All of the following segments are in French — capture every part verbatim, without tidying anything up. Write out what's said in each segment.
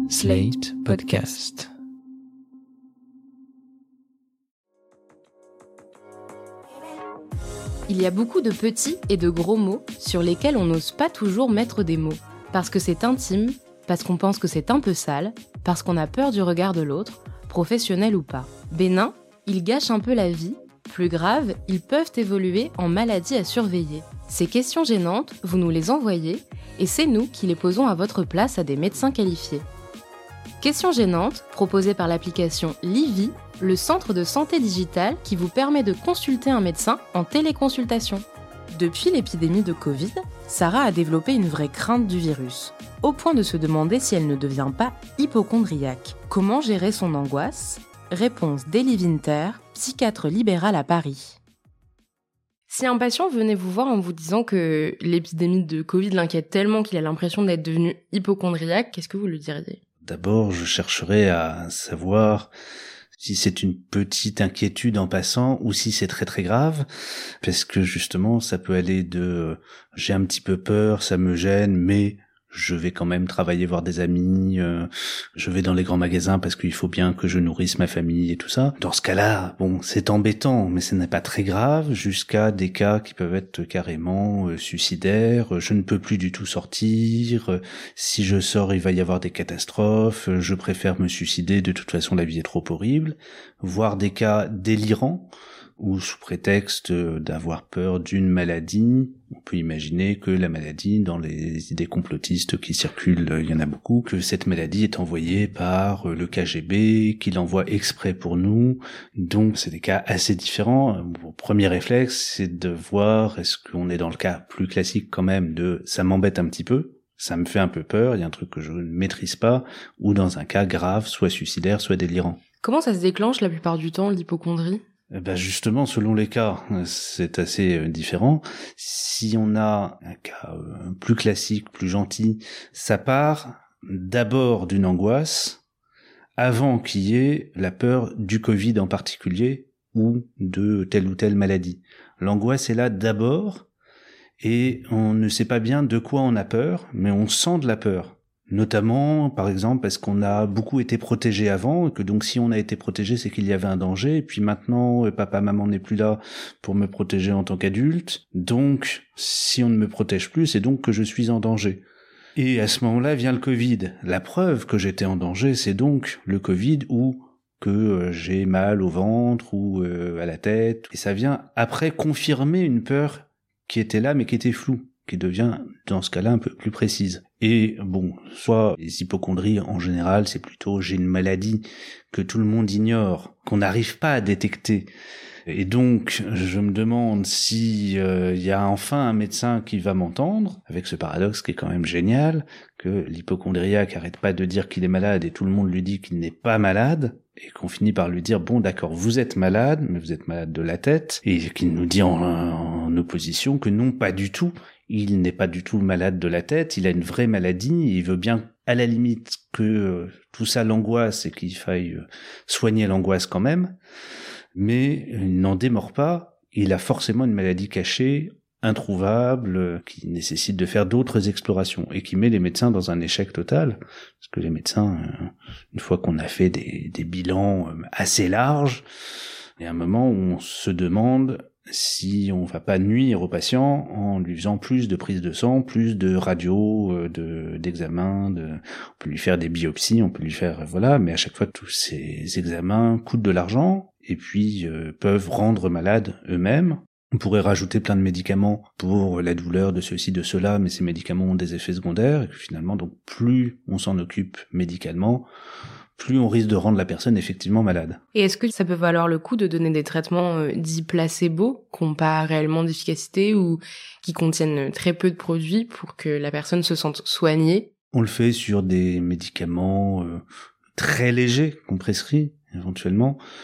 Slate Podcast. Il y a beaucoup de petits et de gros mots sur lesquels on n'ose pas toujours mettre des mots. Parce que c'est intime, parce qu'on pense que c'est un peu sale, parce qu'on a peur du regard de l'autre, professionnel ou pas. Bénin, ils gâchent un peu la vie. Plus grave, ils peuvent évoluer en maladie à surveiller. Ces questions gênantes, vous nous les envoyez, et c'est nous qui les posons à votre place à des médecins qualifiés. Questions gênantes, proposées par l'application Livy, le centre de santé digitale qui vous permet de consulter un médecin en téléconsultation. Depuis l'épidémie de Covid, Sarah a développé une vraie crainte du virus, au point de se demander si elle ne devient pas hypocondriaque. Comment gérer son angoisse ? Réponse d'Elie Winter, psychiatre libérale à Paris. Si un patient venait vous voir en vous disant que l'épidémie de Covid l'inquiète tellement qu'il a l'impression d'être devenu hypocondriaque, qu'est-ce que vous lui diriez ? D'abord, je chercherai à savoir si c'est une petite inquiétude en passant ou si c'est très très grave, parce que justement, ça peut aller de euh, « j'ai un petit peu peur, ça me gêne, mais je vais quand même travailler, voir des amis, euh, je vais dans les grands magasins parce qu'il faut bien que je nourrisse ma famille et tout ça ». Dans ce cas-là, bon, c'est embêtant, mais ce n'est pas très grave, jusqu'à des cas qui peuvent être carrément euh, suicidaires. Je ne peux plus du tout sortir, euh, si je sors, il va y avoir des catastrophes, euh, je préfère me suicider, de toute façon la vie est trop horrible. Voire des cas délirants, ou sous prétexte d'avoir peur d'une maladie, on peut imaginer que la maladie, dans les idées complotistes qui circulent, il y en a beaucoup, que cette maladie est envoyée par le K G B, qu'il envoie exprès pour nous. Donc c'est des cas assez différents. Mon premier réflexe, c'est de voir, est-ce qu'on est dans le cas plus classique quand même de « ça m'embête un petit peu », ça me fait un peu peur, il y a un truc que je ne maîtrise pas, ou dans un cas grave, soit suicidaire, soit délirant. Comment ça se déclenche la plupart du temps, l'hypocondrie ? Eh ben justement, selon les cas, c'est assez différent. Si on a un cas plus classique, plus gentil, ça part d'abord d'une angoisse, avant qu'il y ait la peur du Covid en particulier, ou de telle ou telle maladie. L'angoisse est là d'abord, et on ne sait pas bien de quoi on a peur, mais on sent de la peur. Notamment, par exemple, parce qu'on a beaucoup été protégé avant, et que donc si on a été protégé, c'est qu'il y avait un danger, et puis maintenant, papa, maman n'est plus là pour me protéger en tant qu'adulte, donc si on ne me protège plus, c'est donc que je suis en danger. Et à ce moment-là vient le Covid. La preuve que j'étais en danger, c'est donc le Covid ou que j'ai mal au ventre ou à la tête, et ça vient après confirmer une peur qui était là, mais qui était floue, qui devient, dans ce cas-là, un peu plus précise. Et bon, soit les hypocondries, en général, c'est plutôt j'ai une maladie que tout le monde ignore, qu'on n'arrive pas à détecter. Et donc, je me demande si euh, y a enfin un médecin qui va m'entendre, avec ce paradoxe qui est quand même génial, que l'hypocondriaque arrête pas de dire qu'il est malade et tout le monde lui dit qu'il n'est pas malade, et qu'on finit par lui dire, bon d'accord, vous êtes malade, mais vous êtes malade de la tête, et qu'il nous dit en, en opposition que non, pas du tout, il n'est pas du tout malade de la tête, il a une vraie maladie, et il veut bien, à la limite, que euh, tout ça l'angoisse et qu'il faille euh, soigner l'angoisse quand même, mais il n'en démord pas, il a forcément une maladie cachée, introuvable, euh, qui nécessite de faire d'autres explorations, et qui met les médecins dans un échec total, parce que les médecins, euh, une fois qu'on a fait des, des bilans euh, assez larges, il y a un moment où on se demande si on va pas nuire au patient en lui faisant plus de prises de sang, plus de radio, euh, de d'examens, de, on peut lui faire des biopsies, on peut lui faire, voilà, mais à chaque fois tous ces examens coûtent de l'argent et puis euh, peuvent rendre malades eux-mêmes. On pourrait rajouter plein de médicaments pour la douleur de ceci, de cela, mais ces médicaments ont des effets secondaires et que finalement, donc plus on s'en occupe médicalement, plus on risque de rendre la personne effectivement malade. Et est-ce que ça peut valoir le coup de donner des traitements euh, dits placebo, qui n'ont pas réellement d'efficacité ou qui contiennent très peu de produits pour que la personne se sente soignée ? On le fait sur des médicaments euh, très légers qu'on prescrit éventuellement,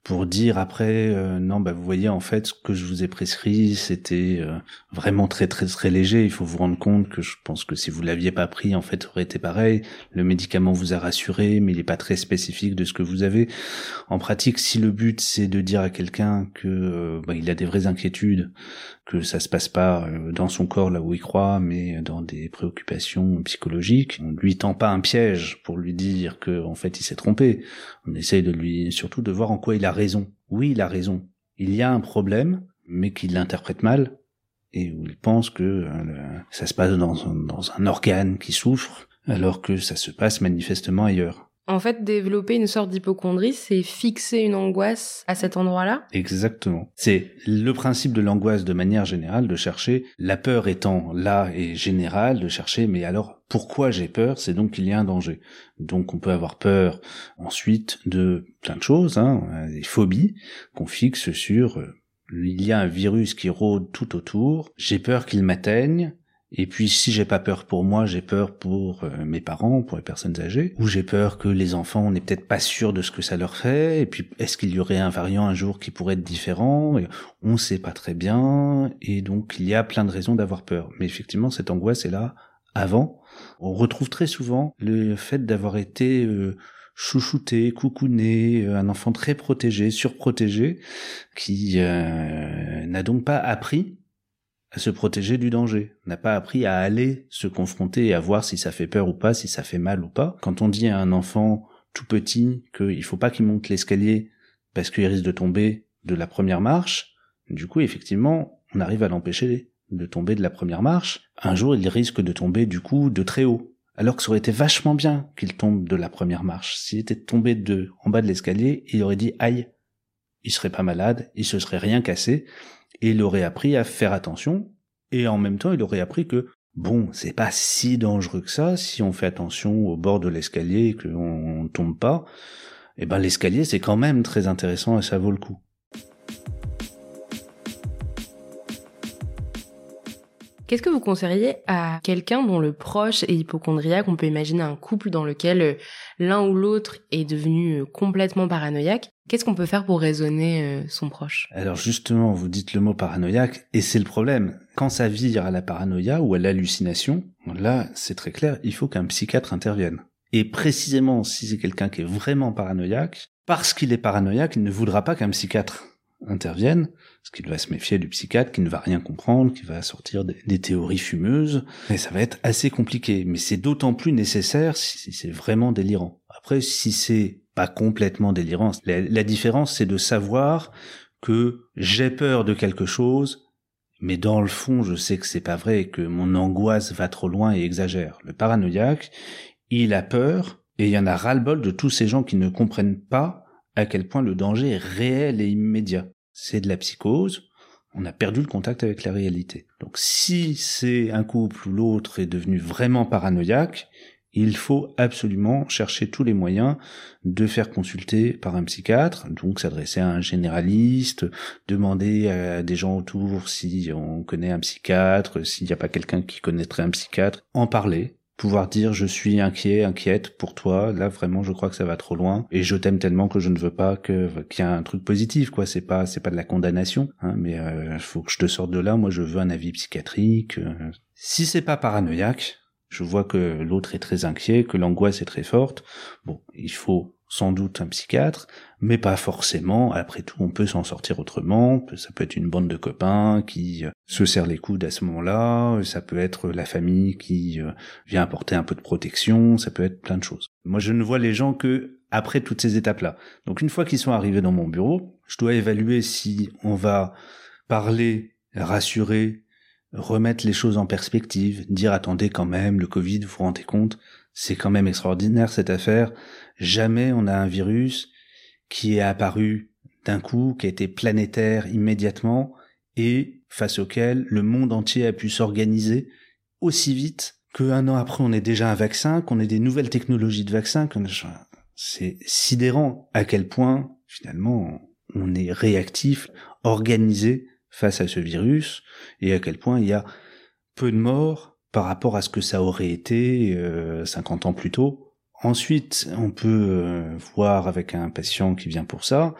pour dire après euh, non bah vous voyez en fait ce que je vous ai prescrit c'était euh, vraiment très très très léger, il faut vous rendre compte que je pense que si vous l'aviez pas pris en fait ça aurait été pareil, le médicament vous a rassuré mais il est pas très spécifique de ce que vous avez. En pratique, si le but c'est de dire à quelqu'un que euh, bah, il a des vraies inquiétudes, que ça se passe pas euh, dans son corps là où il croit mais dans des préoccupations psychologiques, on lui tend pas un piège pour lui dire que en fait il s'est trompé, on essaye de lui surtout de voir en quoi il a raison. Oui, il a raison. Il y a un problème, mais qu'il l'interprète mal, et où il pense que euh, ça se passe dans un, dans un organe qui souffre, alors que ça se passe manifestement ailleurs. En fait, développer une sorte d'hypocondrie, c'est fixer une angoisse à cet endroit-là ? Exactement. C'est le principe de l'angoisse de manière générale, de chercher, la peur étant là et générale, de chercher, mais alors pourquoi j'ai peur ? C'est donc qu'il y a un danger. Donc on peut avoir peur ensuite de plein de choses, hein, des phobies qu'on fixe sur, euh, il y a un virus qui rôde tout autour, j'ai peur qu'il m'atteigne. Et puis si j'ai pas peur pour moi, j'ai peur pour euh, mes parents, pour les personnes âgées, ou j'ai peur que les enfants, on n'est peut-être pas sûr de ce que ça leur fait, et puis est-ce qu'il y aurait un variant un jour qui pourrait être différent, et on sait pas très bien, et donc il y a plein de raisons d'avoir peur. Mais effectivement, cette angoisse est là avant. On retrouve très souvent le fait d'avoir été euh, chouchouté, coucouné, un enfant très protégé, surprotégé, qui euh, n'a donc pas appris à se protéger du danger, n'a pas appris à aller se confronter et à voir si ça fait peur ou pas, si ça fait mal ou pas. Quand on dit à un enfant tout petit qu'il faut pas qu'il monte l'escalier parce qu'il risque de tomber de la première marche, du coup, effectivement, on arrive à l'empêcher de tomber de la première marche. Un jour, il risque de tomber, du coup, de très haut. Alors que ça aurait été vachement bien qu'il tombe de la première marche. S'il était tombé de, en bas de l'escalier, il aurait dit « aïe ». Il serait pas malade, il se serait rien cassé, et il aurait appris à faire attention, et en même temps, il aurait appris que, bon, c'est pas si dangereux que ça, si on fait attention au bord de l'escalier et qu'on ne tombe pas, eh ben l'escalier, c'est quand même très intéressant et ça vaut le coup. Qu'est-ce que vous conseilleriez à quelqu'un dont le proche est hypocondriaque ? On peut imaginer un couple dans lequel l'un ou l'autre est devenu complètement paranoïaque. Qu'est-ce qu'on peut faire pour raisonner son proche ? Alors justement, vous dites le mot paranoïaque, et c'est le problème. Quand ça vire à la paranoïa ou à l'hallucination, là, c'est très clair, il faut qu'un psychiatre intervienne. Et précisément, si c'est quelqu'un qui est vraiment paranoïaque, parce qu'il est paranoïaque, il ne voudra pas qu'un psychiatre intervienne, parce qu'il va se méfier du psychiatre qui ne va rien comprendre, qui va sortir des, des théories fumeuses, et ça va être assez compliqué. Mais c'est d'autant plus nécessaire si, si c'est vraiment délirant. Après, si c'est pas complètement délirant, la, la différence c'est de savoir que j'ai peur de quelque chose, mais dans le fond, je sais que c'est pas vrai et que mon angoisse va trop loin et exagère. Le paranoïaque, il a peur, et il y en a ras-le-bol de tous ces gens qui ne comprennent pas à quel point le danger est réel et immédiat. C'est de la psychose, on a perdu le contact avec la réalité. Donc si c'est un couple où l'autre est devenu vraiment paranoïaque, il faut absolument chercher tous les moyens de faire consulter par un psychiatre, donc s'adresser à un généraliste, demander à des gens autour si on connaît un psychiatre, s'il n'y a pas quelqu'un qui connaîtrait un psychiatre, en parler. Pouvoir dire je suis inquiet, inquiète pour toi, là vraiment je crois que ça va trop loin et je t'aime tellement que je ne veux pas que qu'il y ait un truc positif quoi, c'est pas c'est pas de la condamnation hein, mais euh, faut que je te sorte de là, moi je veux un avis psychiatrique. Euh. Si c'est pas paranoïaque, je vois que l'autre est très inquiet, que l'angoisse est très forte. Bon, il faut sans doute un psychiatre, mais pas forcément. Après tout, on peut s'en sortir autrement. Ça peut être une bande de copains qui se serrent les coudes à ce moment-là. Ça peut être la famille qui vient apporter un peu de protection. Ça peut être plein de choses. Moi, je ne vois les gens que après toutes ces étapes-là. Donc, une fois qu'ils sont arrivés dans mon bureau, je dois évaluer si on va parler, rassurer, remettre les choses en perspective, dire attendez quand même, le Covid, vous vous rendez compte, c'est quand même extraordinaire cette affaire. Jamais on a un virus qui est apparu d'un coup, qui a été planétaire immédiatement et face auquel le monde entier a pu s'organiser aussi vite qu'un an après on ait déjà un vaccin, qu'on ait des nouvelles technologies de vaccin. C'est sidérant à quel point finalement on est réactif, organisé face à ce virus et à quel point il y a peu de morts par rapport à ce que ça aurait été euh, cinquante ans plus tôt Ensuite, on peut euh, voir avec un patient qui vient pour ça,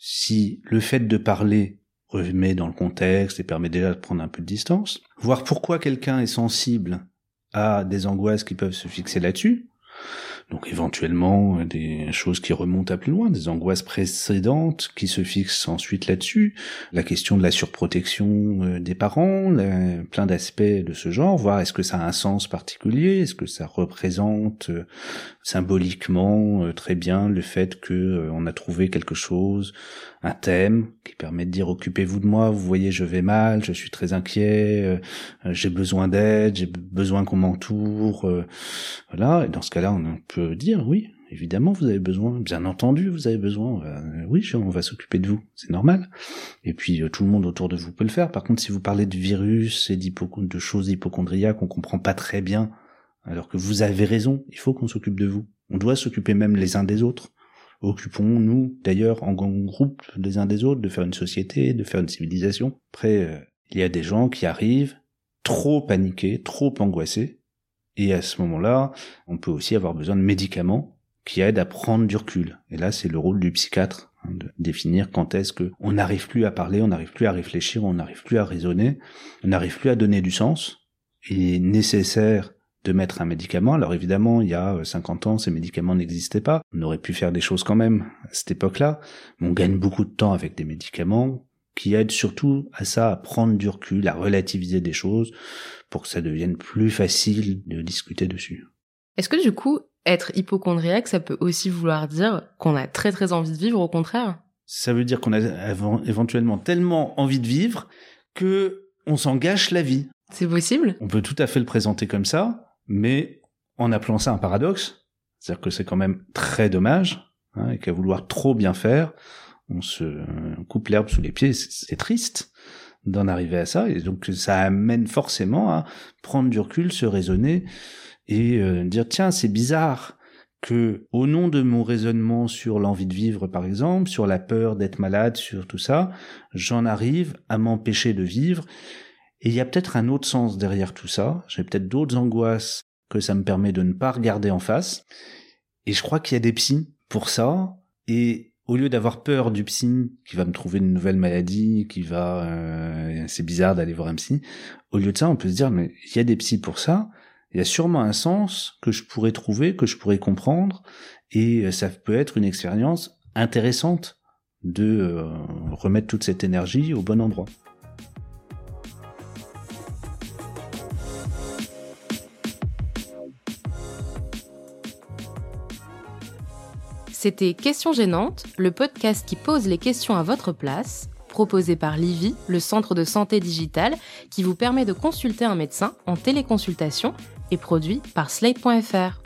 si le fait de parler remet dans le contexte et permet déjà de prendre un peu de distance, voir pourquoi quelqu'un est sensible à des angoisses qui peuvent se fixer là-dessus, donc éventuellement euh, des choses qui remontent à plus loin, des angoisses précédentes qui se fixent ensuite là-dessus, la question de la surprotection euh, des parents, la, plein d'aspects de ce genre, voir est-ce que ça a un sens particulier, est-ce que ça représente euh, symboliquement euh, très bien le fait que euh, on a trouvé quelque chose, un thème qui permet de dire occupez-vous de moi, vous voyez je vais mal, je suis très inquiet, euh, j'ai besoin d'aide, j'ai besoin qu'on m'entoure, euh, voilà, et dans ce cas-là on peut dire oui, évidemment vous avez besoin, bien entendu vous avez besoin, euh, oui on va s'occuper de vous, c'est normal, et puis euh, tout le monde autour de vous peut le faire. Par contre si vous parlez de virus et de choses hypochondriaques qu'on comprend pas très bien, alors que vous avez raison, il faut qu'on s'occupe de vous, on doit s'occuper même les uns des autres. Occupons-nous d'ailleurs en groupe les uns des autres de faire une société, de faire une civilisation. Après, euh, il y a des gens qui arrivent trop paniqués, trop angoissés, et à ce moment-là, on peut aussi avoir besoin de médicaments qui aident à prendre du recul. Et là, c'est le rôle du psychiatre, hein, de définir quand est-ce que on n'arrive plus à parler, on n'arrive plus à réfléchir, on n'arrive plus à raisonner, on n'arrive plus à donner du sens. Il est nécessaire de mettre un médicament. Alors évidemment, il y a cinquante ans, ces médicaments n'existaient pas. On aurait pu faire des choses quand même à cette époque-là, mais on gagne beaucoup de temps avec des médicaments qui aident surtout à ça, à prendre du recul, à relativiser des choses pour que ça devienne plus facile de discuter dessus. Est-ce que du coup, être hypochondriaque, ça peut aussi vouloir dire qu'on a très très envie de vivre, au contraire ? Ça veut dire qu'on a éventuellement tellement envie de vivre que on s'en gâche la vie. C'est possible ? On peut tout à fait le présenter comme ça, mais en appelant ça un paradoxe, c'est-à-dire que c'est quand même très dommage, hein, et qu'à vouloir trop bien faire, on se coupe l'herbe sous les pieds, c'est triste d'en arriver à ça, et donc ça amène forcément à prendre du recul, se raisonner, et euh, dire tiens, c'est bizarre que, au nom de mon raisonnement sur l'envie de vivre par exemple, sur la peur d'être malade, sur tout ça, j'en arrive à m'empêcher de vivre. Et il y a peut-être un autre sens derrière tout ça, j'ai peut-être d'autres angoisses que ça me permet de ne pas regarder en face, et je crois qu'il y a des psys pour ça, et au lieu d'avoir peur du psy qui va me trouver une nouvelle maladie, qui va... Euh, c'est bizarre d'aller voir un psy, au lieu de ça on peut se dire mais il y a des psys pour ça, il y a sûrement un sens que je pourrais trouver, que je pourrais comprendre, et ça peut être une expérience intéressante de euh, remettre toute cette énergie au bon endroit. C'était Questions gênantes, le podcast qui pose les questions à votre place, proposé par Livy, le centre de santé digitale, qui vous permet de consulter un médecin en téléconsultation et produit par Slate point F R.